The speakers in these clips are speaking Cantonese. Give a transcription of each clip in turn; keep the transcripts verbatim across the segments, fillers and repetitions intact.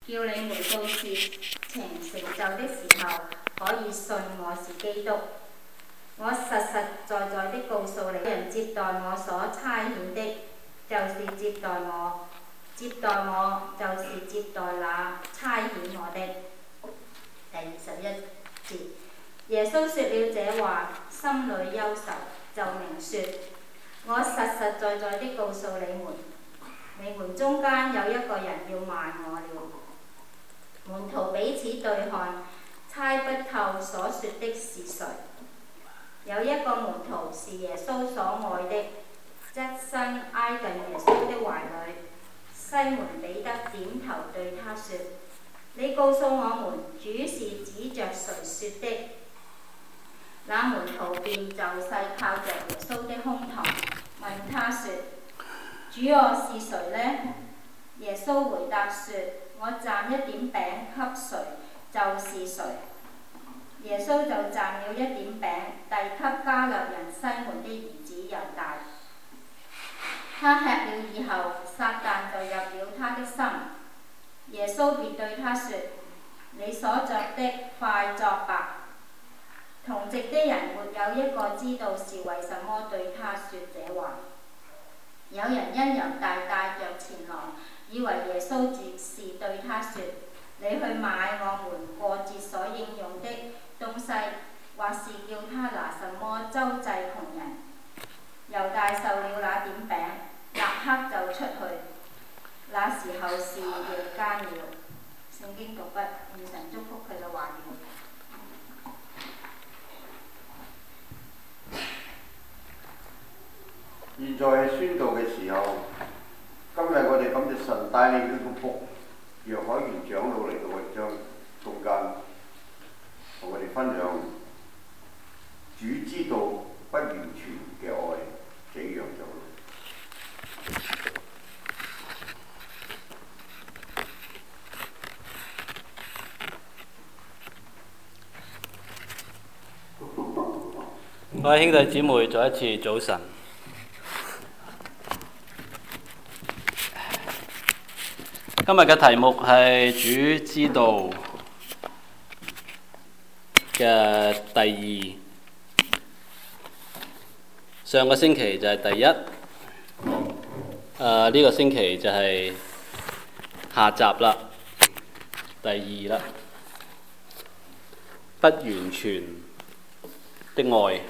叫你們到事情成就的時候，可以信我是基督。我實實在在的告訴你，人接待我所差遣的，就是接待我；接待我，就是接待那差遣我的。第二十一節，耶穌說了這話，心裏憂愁，就明說：我實實在在的告訴你們，你們中間有一個人要賣我了。門徒彼此對看，猜不透所說的是誰。有一個門徒是耶穌所愛的，側身挨近耶穌的懷裏。西門彼得點頭對他說：你告訴我們，主是指着誰說的？那門徒便就勢靠着耶穌的胸膛，問他說：主啊，是誰呢？耶穌回答說：我蘸一點餅給誰，就是誰。耶穌就蘸了一點餅，遞給加略人西門的兒子猶大。他吃了以後，撒旦就入了他的心。耶穌便對他說：你所作的，快作吧。同席的人沒有一個知道是為什麼對他說這話。有人因猶大帶着錢囊，以為耶穌是對他說：你去買我們過節所應用的東西，或是叫他拿什麼周濟窮人。猶大受了那點餅，立刻就出去。那時候是夜間了。聖經讀畢，願神祝福佢嘅話語。 現在係宣道嘅時候，今日我哋感謝神帶領呢個僕楊海源長老嚟到我哋將中間，同我哋分享主知道不完全嘅愛，這樣長老。 各位兄弟姊妹，再一次早晨。今日嘅題目係主知道嘅第二。上個星期就係第一，誒、呃、呢、這個星期就係下集啦，第二啦，不完全的愛。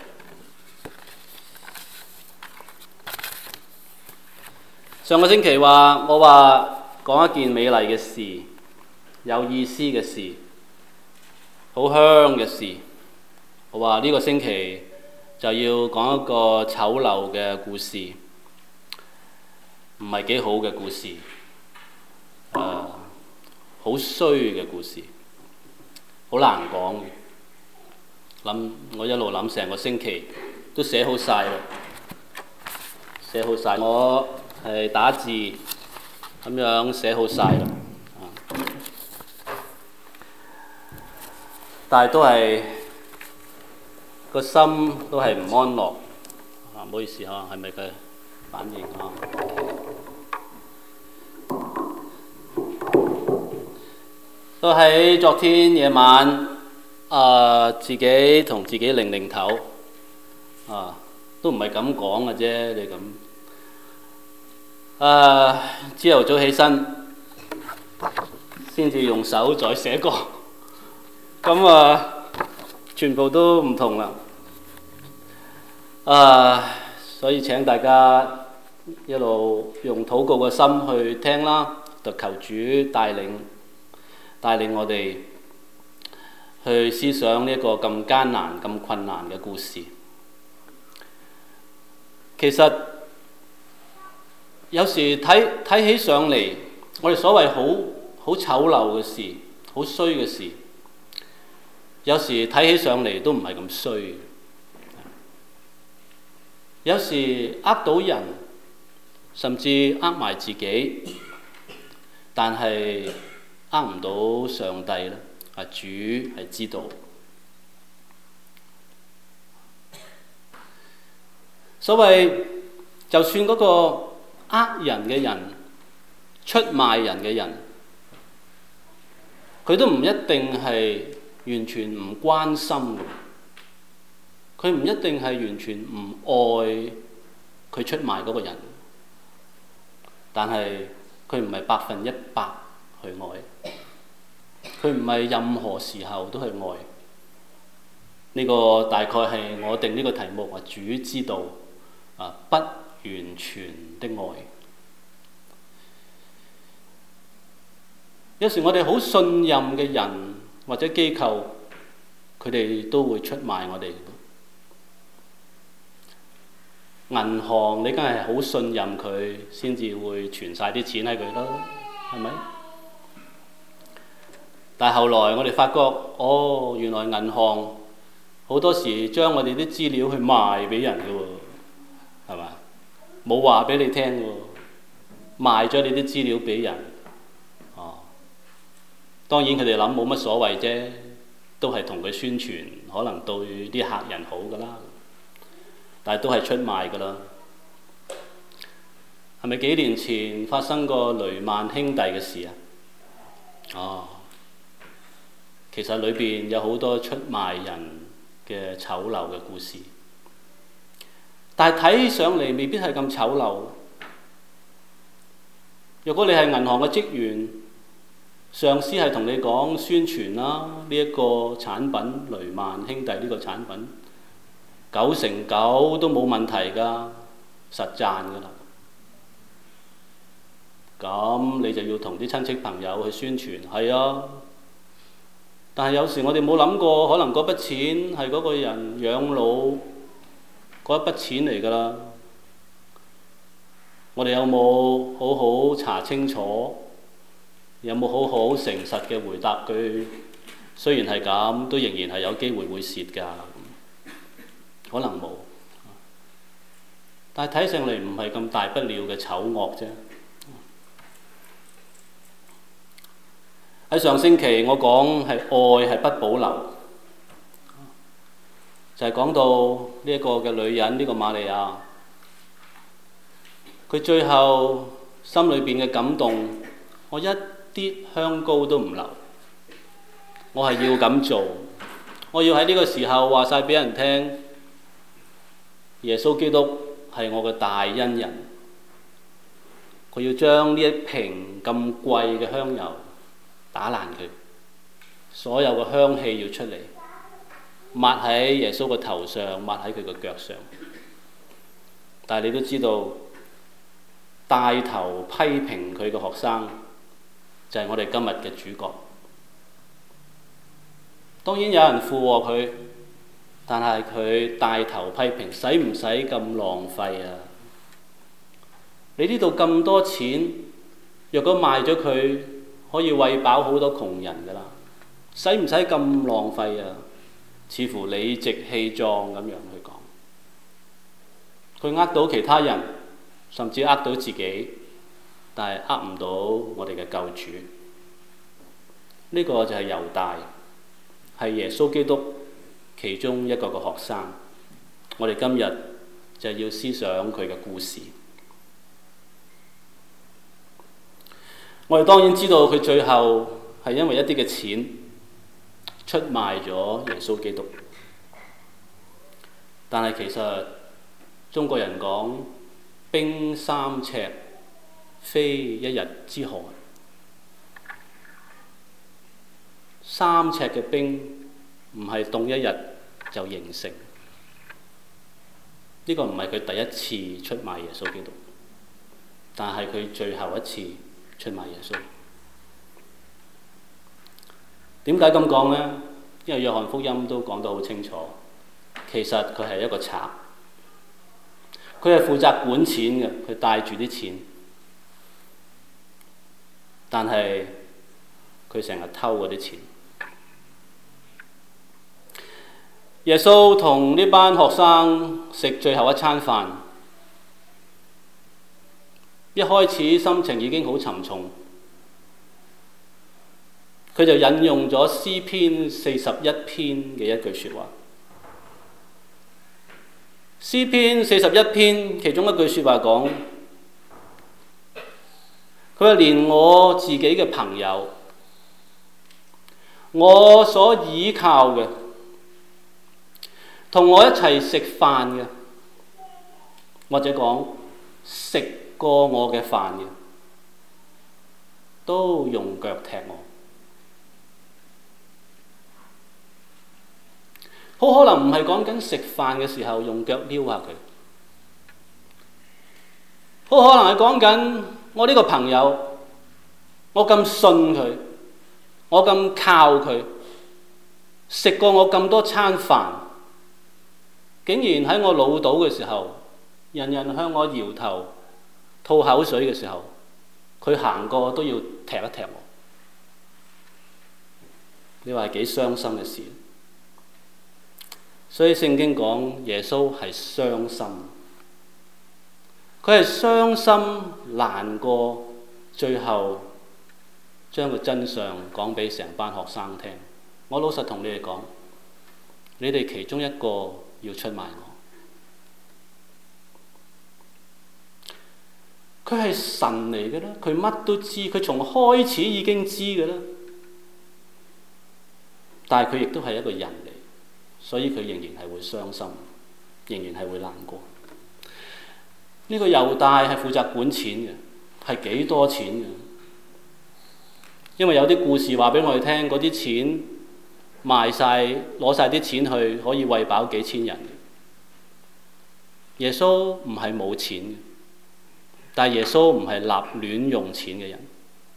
上個星期話我話講一件美麗嘅事，有意思嘅事，好香嘅事。我話呢個星期就要講一個醜陋嘅故事，唔係幾好嘅故事，誒、呃，好衰嘅故事，好難講嘅。諗我一路諗成個星期都寫好晒啦，寫好晒。我係打字咁樣寫好晒啦，但係都係個心都係唔安樂啊！唔好意思嚇，係咪嘅反應啊？都喺昨天夜晚啊、呃，自己同自己擰擰頭啊，都唔係咁講嘅啫，你咁。啊！朝頭早起身，先至用手再寫過，咁啊，全部都唔同啦。啊！所以請大家一路用禱告嘅心去聽啦，就求主帶領帶領我哋去思想呢一個咁艱難、咁困難嘅故事。其實有時睇睇起上嚟，我哋所謂好好醜陋嘅事，好衰嘅事，有時睇起上嚟都唔係咁衰。有時呃到人，甚至呃埋自己，但係呃唔到上帝咧。啊，主係知道。所謂就算嗰個呃人嘅人、出賣人嘅人， 佢都唔一定係完全唔關心嘅，佢唔一定係完全唔愛佢出賣嗰個人，但係佢唔係百分一百去愛，佢唔係任何時候都去愛。呢個大概係我定呢個題目話主知道啊，不完全的愛。有時我哋好信任嘅人或者機構，佢哋都會出賣我哋。銀行你梗係好信任佢，先至會存晒啲錢喺佢啦，係咪？但係後來我哋發覺，哦，原來銀行好多時將我哋啲資料去賣俾人嘅喎，係嘛？冇話俾你聽喎，賣咗你啲資料俾人。哦，當然佢哋諗冇乜所謂啫，都係同佢宣傳，可能對啲客人好㗎啦。但係都係出賣㗎啦。係咪幾年前發生過雷曼兄弟嘅事啊？哦，其實裏邊有好多出賣人嘅醜陋嘅故事，但係睇上嚟未必係咁醜陋。如果你係銀行嘅職員，上司係同你講宣傳啦，呢一個產品雷曼兄弟呢個產品九成九都冇問題㗎，實賺㗎啦。咁你就要同啲親戚朋友去宣傳，係啊。但係有時我哋冇諗過，可能嗰筆錢係嗰個人養老嗰一筆錢嚟㗎啦。我哋有冇好好查清楚？有冇好好誠實嘅回答佢？雖然係咁，都仍然係有機會會蝕㗎。可能冇，但係睇上嚟唔係咁大不了嘅醜惡啫。喺上星期我講係愛係不保留，就係講到呢一個嘅女人，呢個瑪利亞，佢最後心裏邊嘅感動，我一啲香膏都唔留，我係要咁做，我要喺呢個時候話晒俾人聽，耶穌基督係我嘅大恩人，佢要將呢一瓶咁貴嘅香油打爛佢，所有嘅香氣要出嚟，抹喺耶穌個頭上，抹喺佢個腳上。但係你都知道，帶頭批評佢嘅學生就係我哋今日嘅主角。當然有人附和佢，但係佢帶頭批評，使唔使咁浪費啊？你呢度咁多錢，若果賣咗佢，可以餵飽好多窮人㗎啦，使唔使咁浪費啊？似乎理直氣壯咁樣去講，佢呃到其他人，甚至呃到自己，但係呃唔到我哋嘅救主。呢個就係猶大，係耶穌基督其中一個嘅學生。我哋今日就要思想佢嘅故事。我哋當然知道佢最後係因為一啲嘅錢出賣咗耶穌基督，但係其實中國人講冰三尺非一日之寒，三尺嘅冰唔係凍一日就形成。呢個唔係佢第一次出賣耶穌基督，但係佢最後一次出賣耶穌。點解咁講呢？因為約翰福音都講得好清楚，其實佢係一個賊，佢係負責管錢嘅，佢帶住啲錢，但係佢成日偷嗰啲錢。耶穌同呢班學生食最後一餐飯，一開始心情已經好沉重，佢就引用咗詩篇四十一篇嘅一句説話。詩篇四十一篇其中一句説話講，佢話連我自己嘅朋友我所倚靠嘅，同我一齊食飯嘅，或者講食過我嘅飯嘅，都用腳踢我。好可能唔係講緊食飯嘅時候用腳撩下佢，好可能係講緊我呢個朋友，我咁信佢，我咁靠佢，食過我咁多餐飯，竟然喺我老倒嘅時候，人人向我搖頭吐口水嘅時候，佢行過都要踢一踢我。你話係幾傷心嘅事？所以聖經講耶穌係傷心，佢係傷心難過，最後將個真相講俾成班學生聽。我老實同你哋講，你哋其中一個要出賣我。佢係神嚟嘅啦，佢乜都知，佢從開始已經知嘅啦。但係佢亦都係一個人嚟，所以佢仍然係會傷心，仍然係會難過。呢個猶大係負責管錢嘅，係幾多錢嘅？因為有啲故事話俾我哋聽，嗰啲錢賣晒，攞晒啲錢去，可以餵飽幾千人。耶穌唔係冇錢嘅，但係耶穌唔係立亂用錢嘅人。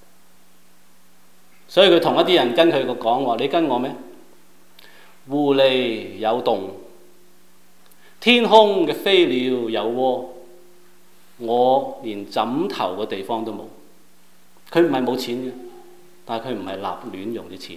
所以佢同一啲人跟佢個講話：你跟我咩？狐狸有洞，天空嘅飛鳥有窩，我連枕頭嘅地方都冇。佢唔係冇錢嘅，但係佢唔係立亂用啲錢。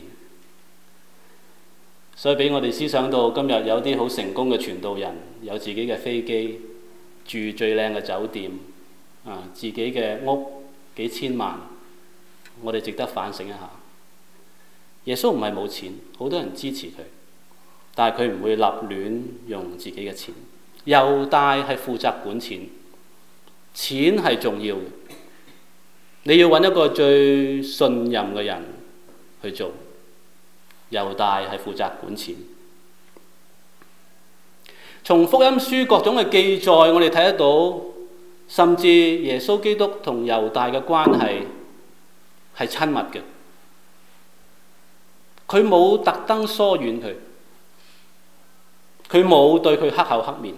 所以俾我哋思想到今日有啲好成功嘅傳道人，有自己嘅飛機，住最靚嘅酒店，啊，自己嘅屋幾千萬，我哋值得反省一下。耶穌唔係冇錢，好多人支持佢，但係佢唔會立亂用自己嘅錢。猶大係負責管錢，錢係重要嘅，你要揾一個最信任嘅人去做。猶大係負責管錢。從福音書各種嘅記載，我哋睇得到，甚至耶穌基督同猶大嘅關係係親密嘅。佢冇特登疏遠佢，佢冇對佢黑口黑面，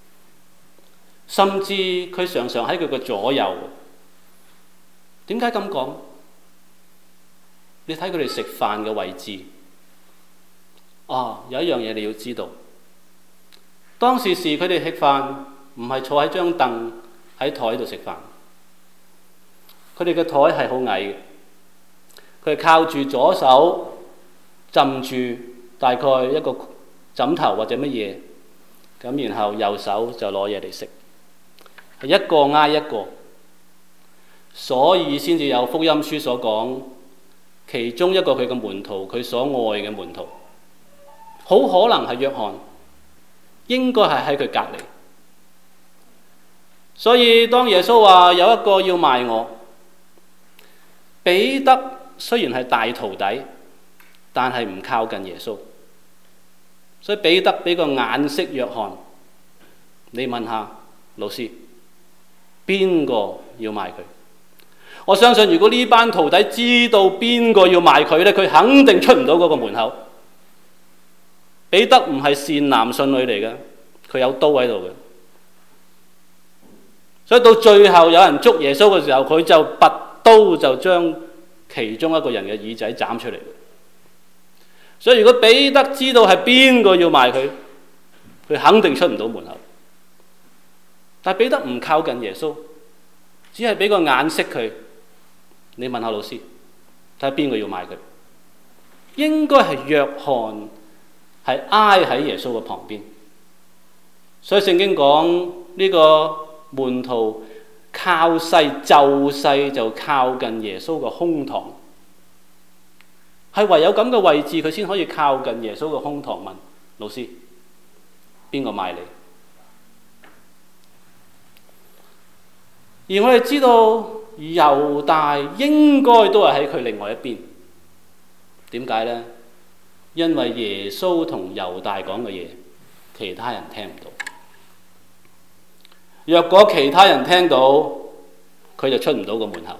甚至佢常常喺佢嘅左右。點解咁講？你睇佢哋食飯嘅位置。啊，有一樣嘢你要知道，當時時佢哋食飯唔係坐喺張凳喺台度食飯，佢哋嘅台係好矮嘅，佢係靠住左手浸住大概一個枕頭或者乜嘢，咁然後右手就攞嘢嚟食，係一個挨一個，所以先至有福音書所講，其中一個佢嘅門徒，佢所愛嘅門徒，好可能係約翰，應該係喺佢隔離。所以當耶穌話有一個要賣我，彼得雖然係大徒弟，但係唔靠近耶穌，所以彼得俾個眼色約翰，你問下老師，邊個要賣佢？我相信如果呢班徒弟知道邊個要賣佢呢，佢肯定出唔到嗰個門口。彼得唔係善男信女嚟嘅，佢有刀喺度嘅。所以到最後有人捉耶穌嘅時候，佢就拔刀就將其中一個人嘅耳仔斬出嚟。所以如果彼得知道係邊個要賣佢，佢肯定出唔到門口。但係彼得唔靠近耶穌，只係俾個眼色佢。你問下老師，睇下邊個要賣佢？應該係約翰，係挨喺耶穌嘅旁邊。所以聖經講呢個門徒靠勢就勢就靠近耶穌嘅胸膛，係唯有咁嘅位置佢先可以靠近耶穌嘅胸膛。問老師，邊個賣你？而我哋知道猶大應該都係喺佢另外一邊。點解呢？ 因為耶穌同猶大講嘅嘢，其他人聽唔到。若果其他人聽到，佢就出唔到個門口。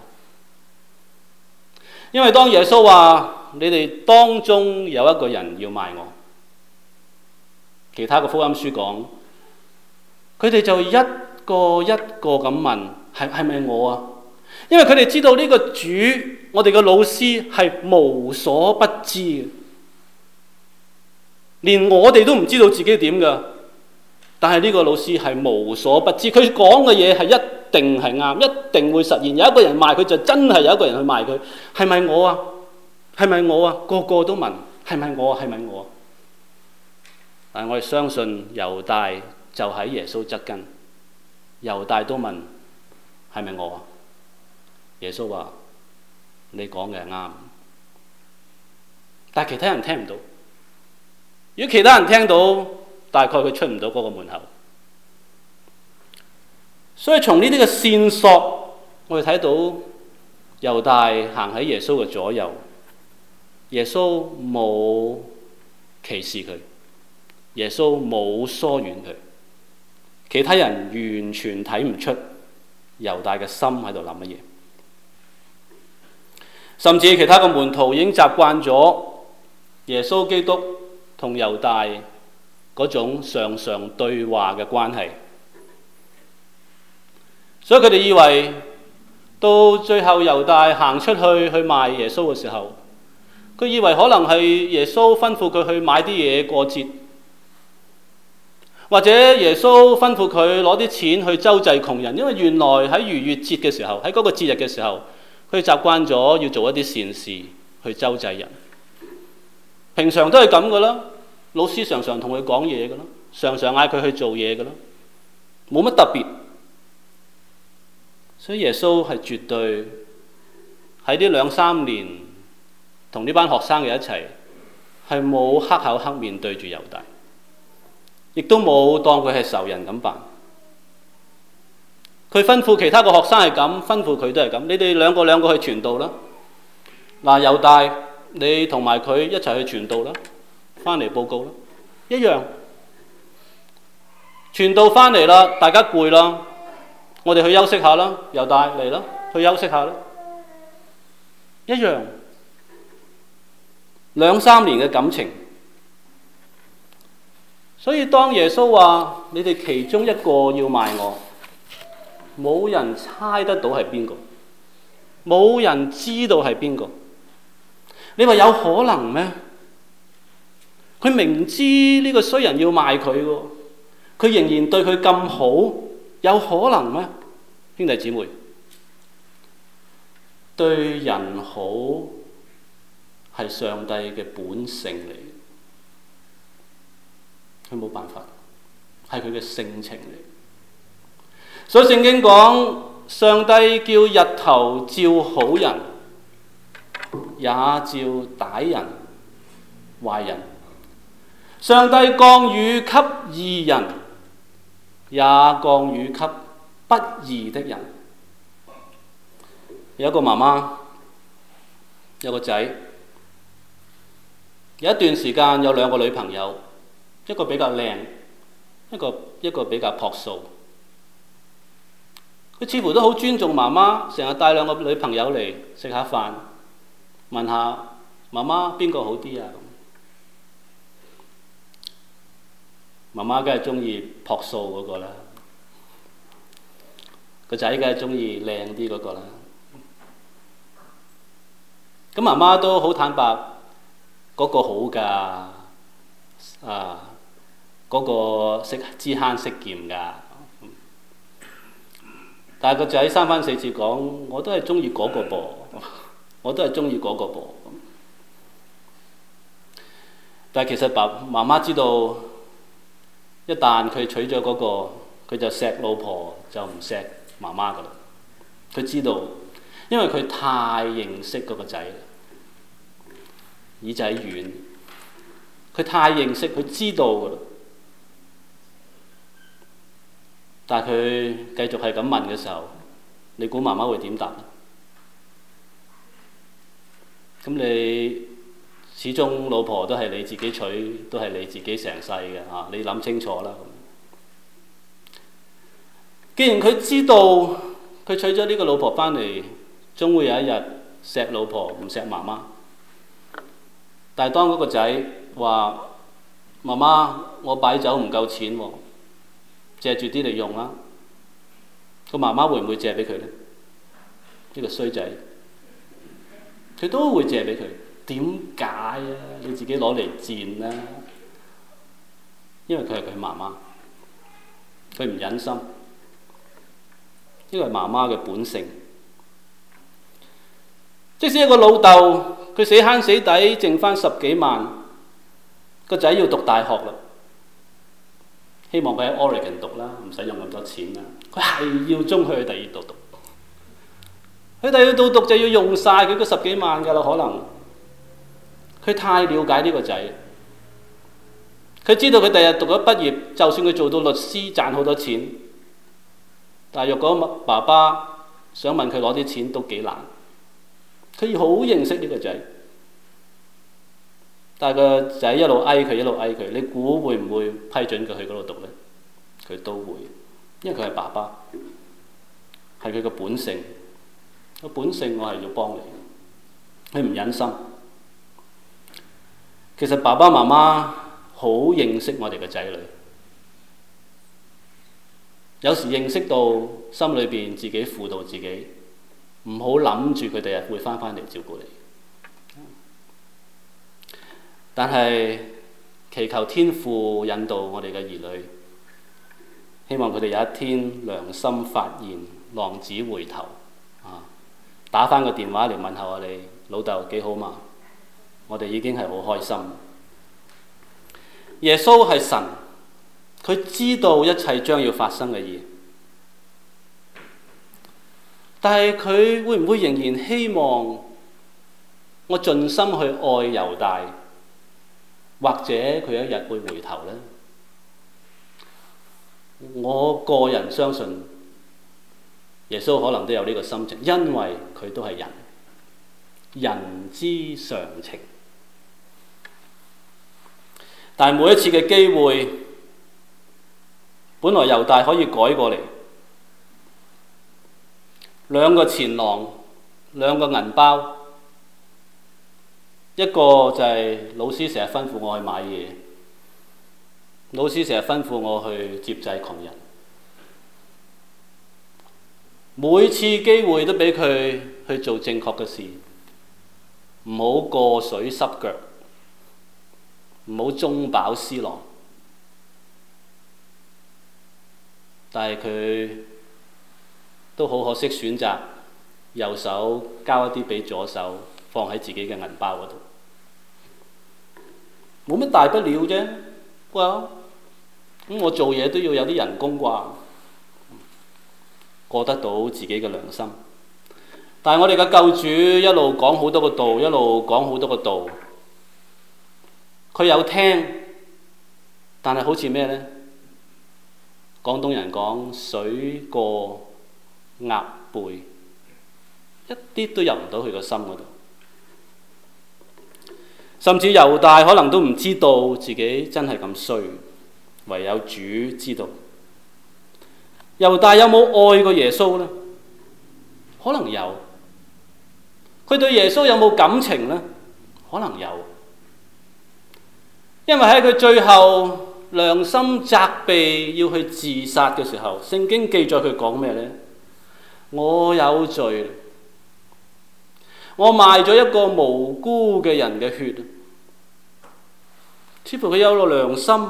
因為當耶穌話你哋當中有一個人要賣我，其他嘅福音書講，佢哋就一個一個咁問，係係咪我啊？因為佢哋知道呢個主，我哋嘅老師係無所不知嘅，連我哋都唔知道自己點㗎。但係呢個老師係無所不知，佢講嘅嘢係一定係啱，一定會實現。有一個人賣佢，就真係有一個人去賣佢。係咪我啊？係咪我啊？個個都問係咪我啊？係咪我啊？但係我哋相信猶大就喺耶穌側跟，猶大都問係咪我啊？耶穌話你講嘅係啱，但係其他人聽唔到。如果其他人聽到，大概佢出唔到嗰個門口。所以從呢啲嘅線索，我哋睇到猶大行喺耶穌嘅左右，耶穌冇歧視佢，耶穌冇疏遠佢，其他人完全睇唔出猶大嘅心喺度諗乜嘢。甚至其他嘅門徒已經習慣咗耶穌基督同猶大嗰種常常對話嘅關係，所以佢哋以為到最後猶大行出去去賣耶穌嘅時候，佢以為可能係耶穌吩咐佢去買啲嘢過節，或者耶穌吩咐佢攞啲錢去周濟窮人，因為原來喺逾越節嘅時候，喺嗰個節日嘅時候，佢習慣咗要做一啲善事去周濟人。平常都係咁噶啦。老師常常同佢講嘢㗎啦，常常嗌佢去做嘢㗎啦，冇乜特別。所以耶穌係絕對喺呢兩三年同呢班學生嘅一齊，係冇黑口黑面對住猶大，亦都冇當佢係仇人咁辦。佢吩咐其他個學生係咁，吩咐佢都係咁。你哋兩個兩個去傳道啦。嗱，猶大你同埋佢一齊去傳道啦。翻嚟報告啦，一樣傳道翻嚟啦，大家攰啦，我哋去休息下啦。猶大嚟啦，去休息下啦，一樣兩三年嘅感情。所以當耶穌話你哋其中一個要賣我，冇人猜得到係邊個，冇人知道係邊個。你話有可能咩？佢明知呢個衰人要賣佢喎，佢仍然對佢咁好，有可能咩？兄弟姊妹，對人好係上帝嘅本性嚟，佢冇辦法，係佢嘅性情嚟。所以聖經講，上帝叫日頭照好人，也照歹人、壞人。上帝降雨給義人，也降雨給不義的人。有一個媽媽，有個仔，有一段時間有兩個女朋友，一個比較靚，一個一個比較樸素。佢似乎都好尊重媽媽，成日帶兩個女朋友嚟食下飯，問下媽媽邊個好啲啊？媽媽梗係中意樸素嗰個啦，個仔梗係中意靚啲嗰個啦。咁媽媽都好坦白，嗰個好㗎，啊，嗰個識知慳識儉㗎。但係個仔三番四次講，我都係中意嗰個噃，我都係中意嗰個噃。但係其實爸媽媽知道，一旦佢娶咗嗰個，佢就錫老婆就唔錫媽媽噶啦。佢知道，因為佢太認識嗰個仔，耳仔軟，佢太認識，佢知道噶啦。但係佢繼續係咁問嘅時候，你估媽媽會點答？咁你始終老婆都係你自己娶，都係你自己成世嘅嚇，你諗清楚啦。既然佢知道佢娶咗呢個老婆翻嚟，終會有一日錫老婆唔錫媽媽。但係當嗰個仔話：媽媽，我擺酒唔夠錢喎，借住啲嚟用啦。個媽媽會唔會借俾佢呢？呢個衰仔，佢都會借俾佢。點解啊？你自己攞嚟賤啦！因為佢係佢媽媽，佢唔忍心。呢個係媽媽嘅本性。即使一個老豆，佢死慳死抵，剩翻十幾萬，個仔要讀大學啦，希望佢喺 Oregon 讀啦，唔使用咁多錢啦。佢係要中去第二度讀，佢第二度讀就要用晒佢嗰十幾萬㗎啦，可能。佢太了解呢個仔，佢知道佢第日讀咗畢業，就算佢做到律師賺好多錢，但係若果爸爸想問佢攞啲錢都幾難。佢要好認識呢個仔，但係個仔一路嗌佢，一路嗌佢，你估會唔會批准佢去嗰度讀呢？佢都會，因為佢係爸爸，係佢嘅本性。個本性我係要幫你，佢唔忍心。其實爸爸媽媽好認識我哋嘅仔女，有時認識到心裏邊自己輔導自己，唔好諗住佢第日會翻返嚟照顧你。但係祈求天父引導我哋嘅兒女，希望佢哋有一天良心發現，浪子回頭啊！打返個電話嚟問下我哋老豆幾好嘛？我哋已經係好開心。耶穌係神，佢知道一切將要發生嘅嘢，但係佢會唔會仍然希望我盡心去愛猶大，或者佢一日會回頭呢？我個人相信耶穌可能都有呢個心情，因為佢都係人，人之常情。但係每一次嘅機會，本來猶大可以改過嚟，兩個錢囊，兩個銀包，一個就係老師成日吩咐我去買嘢，老師成日吩咐我去接濟窮人，每次機會都俾佢去做正確嘅事，唔好過水濕腳，唔好中飽私囊，但係佢都好可惜選擇右手交一啲俾左手，放喺自己嘅銀包嗰度，冇乜大不了啫。哇！咁我做嘢都要有啲人工啩，過得到自己嘅良心。但係我哋嘅救主一路講好多個道，一路講好多個道。佢有聽，但係好似咩呢？廣東人講水過鴨背，一啲都入唔到佢個心嗰度。甚至猶大可能都唔知道自己真係咁衰，唯有主知道。猶大有冇愛過耶穌呢？可能有。佢對耶穌有冇感情呢？可能有。因為喺佢最後良心責備要去自殺嘅時候，聖經記載佢講咩呢？我有罪，我賣咗一個無辜嘅人嘅血，似乎佢有個良心。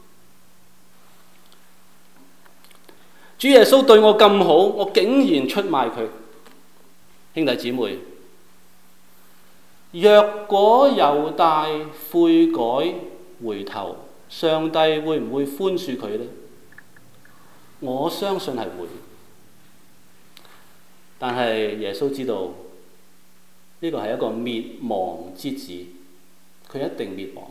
主耶穌對我咁好，我竟然出賣佢。兄弟姊妹，若果猶大悔改回頭，上帝會唔會寬恕佢呢？我相信係會。但係耶穌知道呢個係一個滅亡之子，佢一定滅亡。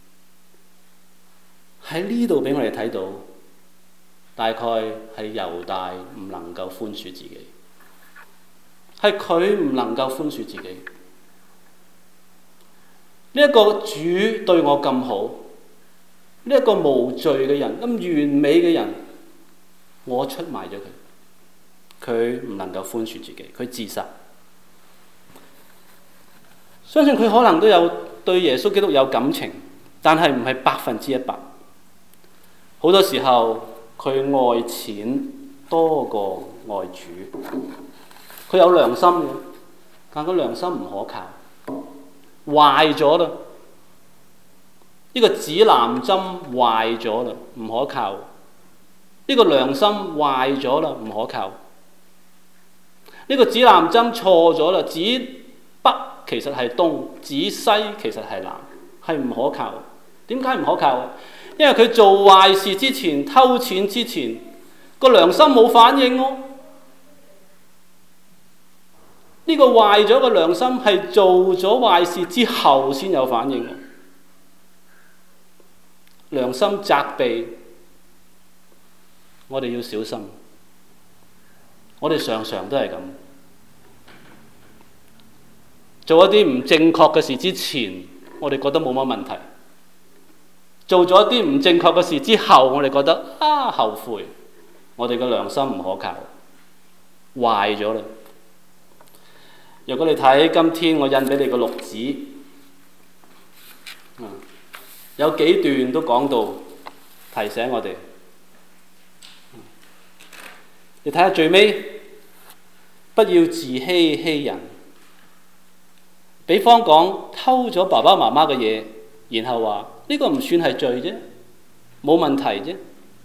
喺呢度俾我哋睇到，大概係猶大唔能夠寬恕自己，係佢唔能夠寬恕自己。 呢一個主對我咁好，呢一個無罪嘅人，咁完美嘅人，我出賣咗佢，佢唔能夠寬恕自己，佢自殺。相信佢可能都有對耶穌基督有感情，但係唔係百分之一百。好多時候佢愛錢多過愛主，佢有良心嘅，但佢良心唔可靠，壞咗啦。呢個指南針壞咗啦，唔可靠。呢個良心壞咗啦，唔可靠。呢個指南針錯咗啦，指北其實係東，指西其實係南，係唔可靠。點解唔可靠？因為佢做壞事之前，偷錢之前，個良心冇反應喎。呢個壞咗嘅良心係做咗壞事之後先有反應。良心責備我哋要小心，我哋常常都係咁，做一啲唔正確嘅事之前，我哋覺得冇乜問題；做咗一啲唔正確嘅事之後，我哋覺得啊後悔。我哋嘅良心唔可靠，壞咗啦。如果你睇今天我印俾你嘅錄紙，嗯，有幾段都講到提醒我哋。你睇下最尾，不要自欺欺人。比方講偷咗爸爸媽媽嘅嘢，然後話呢個唔算係罪啫，冇問題啫。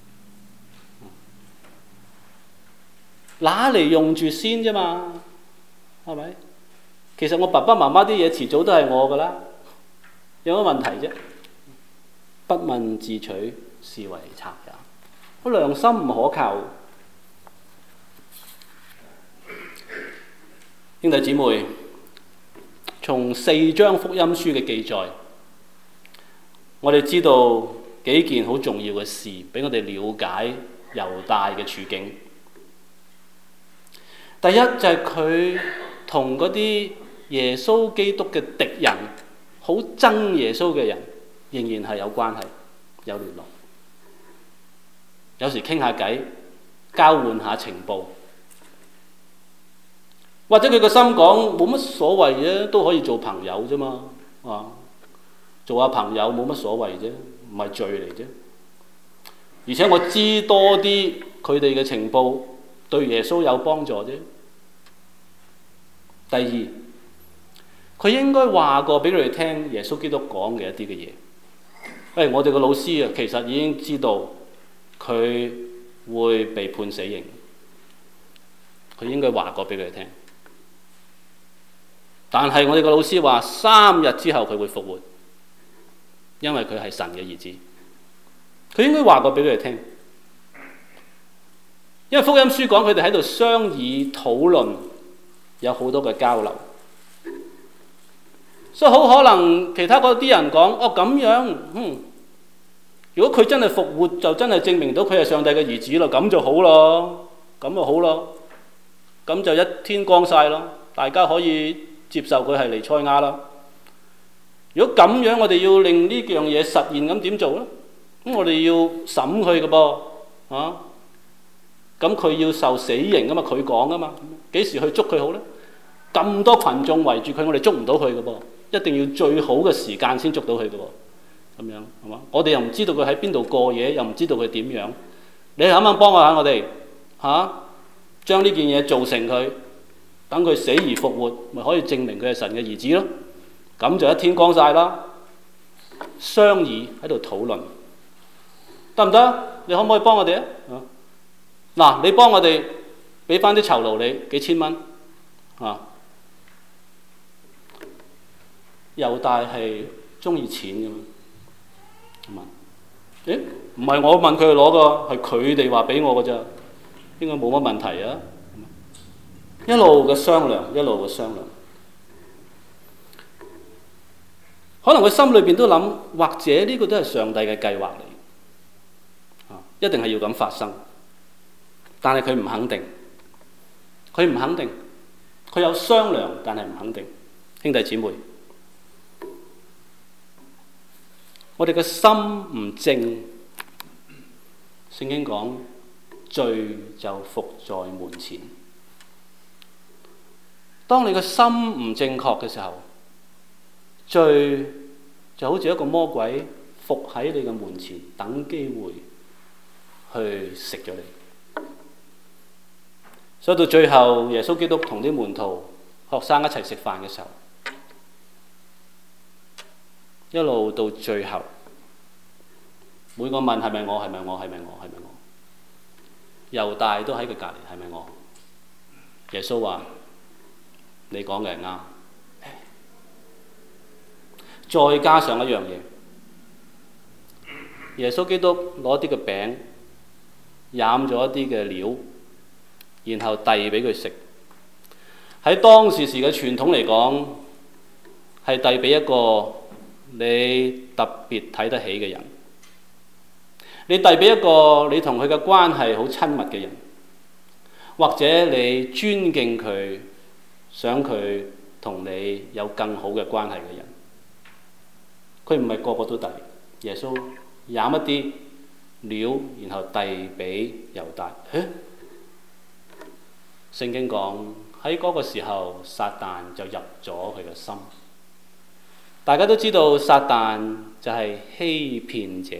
拿嚟用住先啫嘛，係咪？其實我爸爸媽媽啲嘢遲早都係我㗎啦，有乜問題啫？不問自取，是為賊也。我良心唔可靠。兄弟姊妹，從四章福音書嘅記載，我哋知道幾件好重要嘅事，俾我哋了解猶大嘅處境。第一就係佢同嗰啲耶穌基督嘅敵人，好憎耶穌嘅人，仍然係有關係、有聯絡。有時傾下偈，交換下情報，或者佢個心講冇乜所謂啫，都可以做朋友啫嘛，啊，做下朋友冇乜所謂啫，唔係罪嚟啫。而且我知多啲佢哋嘅情報，對耶穌有幫助啫。第二，佢應該話過俾佢哋聽耶穌基督講嘅一啲嘅嘢。誒，我哋個老師啊，其實已經知道佢會被判死刑，佢應該話過俾佢哋聽。但係我哋個老師話三日之後佢會復活，因為佢係神嘅兒子。佢應該話過俾佢哋聽，因為福音書講佢哋喺度商議討論，有好多嘅交流，所以好可能其他嗰啲人講哦咁樣，嗯，如果佢真係復活，就真係證明到佢係上帝嘅兒子咯，咁就好咯，咁就好咯，咁就一天光晒咯，大家可以接受佢係彌賽亞啦。如果咁樣，我哋要令呢樣嘢實現，咁點做咧？咁我哋要審佢嘅噃，啊，咁佢要受死刑噶嘛？佢講噶嘛？幾時去捉佢好咧？咁多群眾圍住佢，我哋捉唔到佢嘅噃，一定要最好嘅時間先捉到佢嘅喎。咁樣係嘛？我哋又唔知道佢喺邊度過夜，又唔知道佢點樣。你肯唔肯幫我下我哋嚇？將呢件嘢做成佢，等佢死而復活，咪可以證明佢係神嘅兒子咯。咁就一天光晒啦。商議喺度討論，得唔得？你可唔可以幫我哋啊？嗱，你幫我哋俾翻啲酬勞你幾千蚊啊！猶大係中意錢嘅嘛？問，誒唔係我問佢哋攞㗎，係佢哋話俾我㗎咋，應該冇乜問題啊！一路嘅商量，一路嘅商量，可能佢心裏邊都諗，或者呢個都係上帝嘅計劃嚟，啊，一定係要咁發生。但係佢唔肯定，佢唔肯定，佢有商量，但係唔肯定。兄弟姊妹， 我哋嘅心唔正，聖經講罪就伏在門前。當你嘅心唔正確嘅時候，罪就好似一個魔鬼伏喺你嘅門前，等機會去食咗你。所以到最後，耶穌基督同啲門徒、學生一齊食飯嘅時候，一路到最後，每個問係咪我？係咪我？係咪我？係咪我？猶大都喺佢隔離，係咪我？耶穌話：你講嘅係啱。再加上一樣嘢，耶穌基督攞啲嘅餅，飲咗一啲嘅料，然後遞俾佢食。喺當時時嘅傳統嚟講，係遞俾一個你特別睇得起嘅人，你遞俾一個你同佢嘅關係好親密嘅人，或者你尊敬佢，想佢同你有更好嘅關係嘅人。佢唔係個個都遞，耶穌飲一啲料，然後遞俾猶大。聖經講喺嗰個時候，撒旦就入咗佢嘅心。大家都知道撒旦就係欺騙者，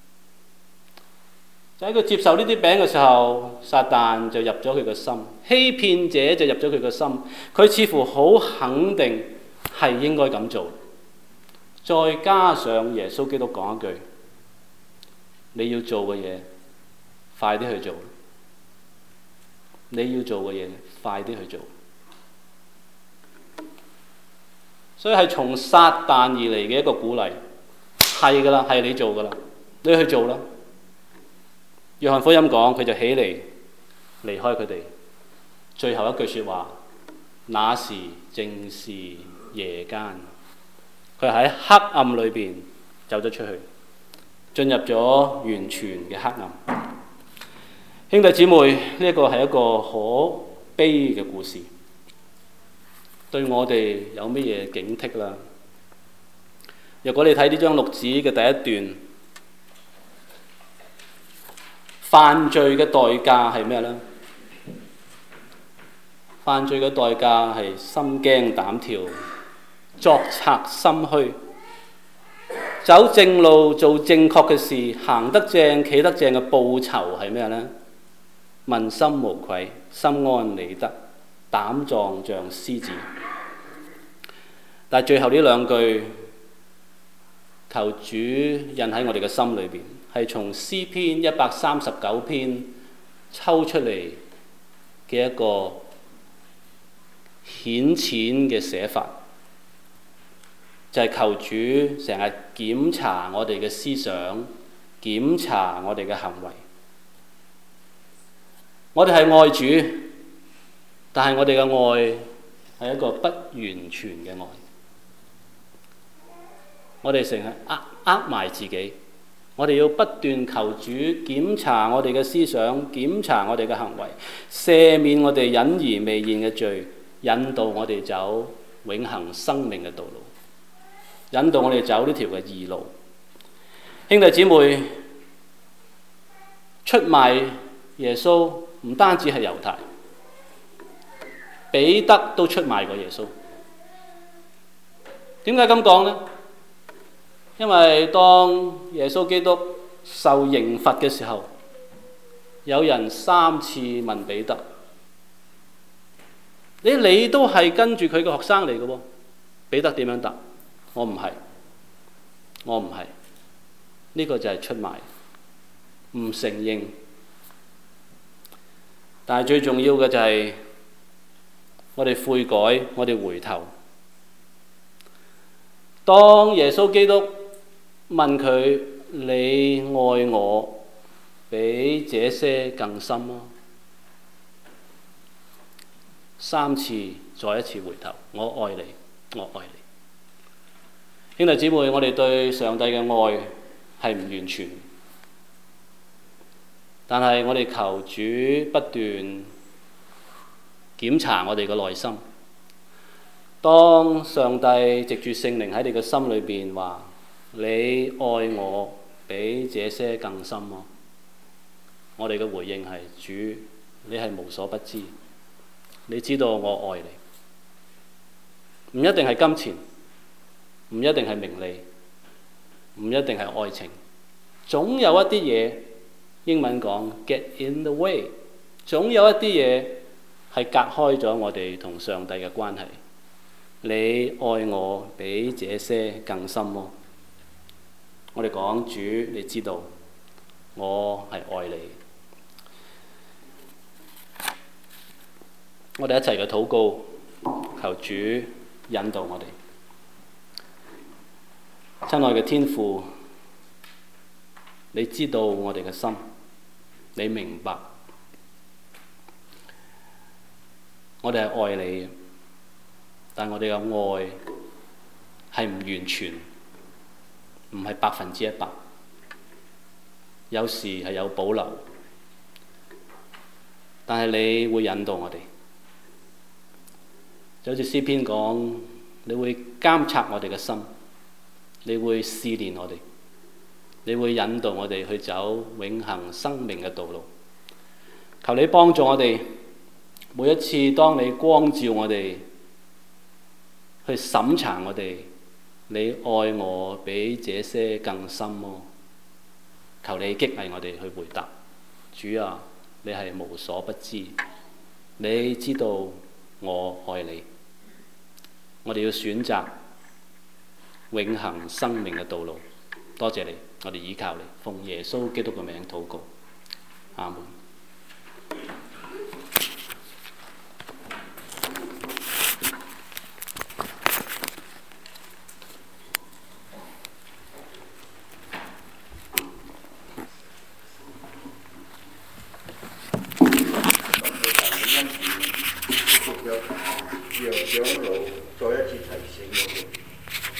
就喺佢接受呢啲餅嘅時候，撒旦就入咗佢嘅心，欺騙者就入咗佢嘅心。佢似乎好肯定係應該咁做。再加上耶穌基督講一句：你要做嘅嘢，快啲去做。你要做嘅嘢，快啲去做。所以係從撒旦而嚟嘅一個鼓勵，係噶啦，係你做噶啦，你去做啦。約翰福音講，佢就起嚟離開佢哋。最後一句說話：那時正是夜間。佢喺黑暗裏邊走咗出去，進入咗完全嘅黑暗。兄弟姊妹，呢一個係一個可悲嘅故事，對我哋有乜嘢警惕啦？如果你睇呢張錄紙嘅第一段，犯罪嘅代價係咩呢？犯罪嘅代價係心驚膽跳，作賊心虛，走正路，做正確嘅事，行得正企得正嘅報酬係咩呢？問心無愧，心安理得，膽壯像獅子。但係最後呢兩句，求主印喺我哋嘅心裏邊，係從詩篇一百三十九篇抽出嚟嘅一個顯淺嘅寫法。就係求主成日檢查我哋嘅思想，檢查我哋嘅行為。我哋係愛主，但係我哋嘅愛係一個不完全嘅愛。我哋成日呃呃埋自己，我哋要不斷求主檢查我哋嘅思想，檢查我哋嘅行為，赦免我哋隱而未現嘅罪，引導我哋走永恆生命嘅道路。引導我哋走呢條嘅義路。兄弟姊妹，出賣耶穌唔單止係猶太，彼得都出賣過耶穌。點解咁講呢？因為當耶穌基督受刑罰嘅時候，有人三次問彼得：你你都係跟住佢嘅學生嚟嘅喎？彼得點樣答？我唔係，我唔係，呢個就係出賣，唔承認。但係最重要嘅就係我哋悔改，我哋回頭。當耶穌基督問佢：你愛我比這些更深嗎？三次，再一次回頭，我愛你，我愛你。兄弟姊妹，我哋對上帝嘅愛係唔完全，但係我哋求主不斷檢查我哋嘅內心。當上帝藉住聖靈喺你嘅心裏邊話： 你愛我比這些更深麼？我哋嘅回應係：主，你係無所不知，你知道我愛你。唔一定係金錢，唔一定係名利，唔一定係愛情，總有一啲嘢，英文講 get in the way， 總有一啲嘢係隔開咗我哋同上帝嘅關係。你愛我比這些更深麼？我哋講，主，你知道我係愛你。我哋一齊嘅禱告，求主引導我哋。親愛嘅天父，你知道我哋嘅心，你明白我哋係愛你，但我哋嘅愛係唔完全，唔係百分之一百，有時係有保留，但係你會引導我哋。就好似詩篇講，你會監察我哋嘅心，你會試煉我哋，你會引導我哋去走永恆生命嘅道路。求你幫助我哋，每一次當你光照我哋，去審查我哋，你愛我比這些更深麼？求你激勵我哋去回答。主啊，你係無所不知，你知道我愛你。我哋要選擇永恆生命嘅道路。多謝你，我哋依靠你，奉耶穌基督嘅名禱告，阿門。 讓長老再一次提醒我哋。